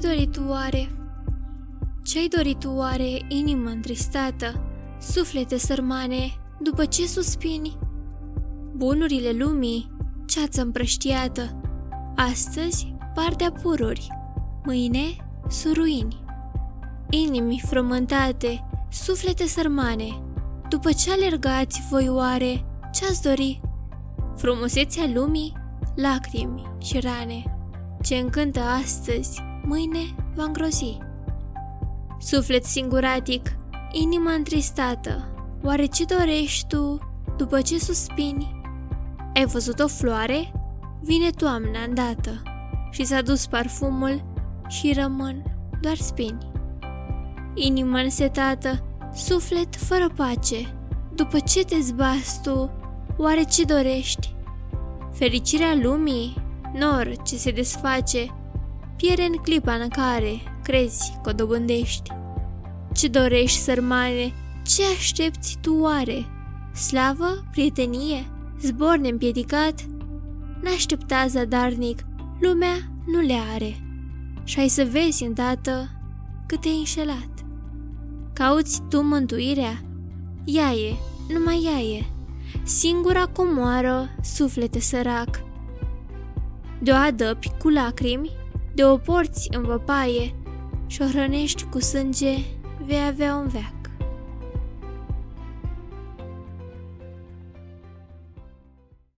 dori tu oare? Ce-ai dorit tu oare, inimă întristată, suflete sărmane, după ce suspini? Bunurile lumii, ceață împrăștiată, astăzi par de pururi, mâine suruini. Inimi frământate, suflete sărmane, după ce alergați voi oare, ce-ați dori? Frumusețea lumii, lacrimi și rane, ce încântă astăzi, mâine va îngrozi. Suflet singuratic, inima întristată, oare ce dorești tu după ce suspini? Ai văzut o floare? Vine toamna îndată și s-a dus parfumul și rămân doar spini. Inimă însetată, suflet fără pace, după ce te zbați tu, oare ce dorești? Fericirea lumii, nor ce se desface, pierde în clipa în care crezi că o dobândești. Ce dorești, sărmane, ce aștepți tu oare? Slavă, prietenie, zbor neîmpiedicat? N-aștepta zadarnic, lumea nu le are. Și-ai să vezi îndată cât te-ai înșelat. Cauți tu mântuirea? Ea e, numai ea e, singura comoară, suflete sărac. De-o adăpi cu lacrimi, de-o porți în văpaie și o hrănești cu sânge, vei avea un veac.